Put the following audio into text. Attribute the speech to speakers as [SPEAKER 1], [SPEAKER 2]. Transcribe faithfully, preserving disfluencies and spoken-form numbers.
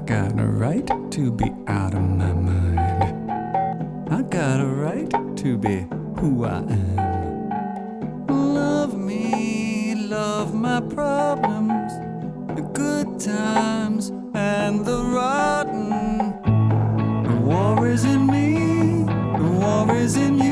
[SPEAKER 1] got a right to be out of my mind. I got a right to be who I am. Love me, love my problems, the good times and the rotten. The war is in me, the war is in you.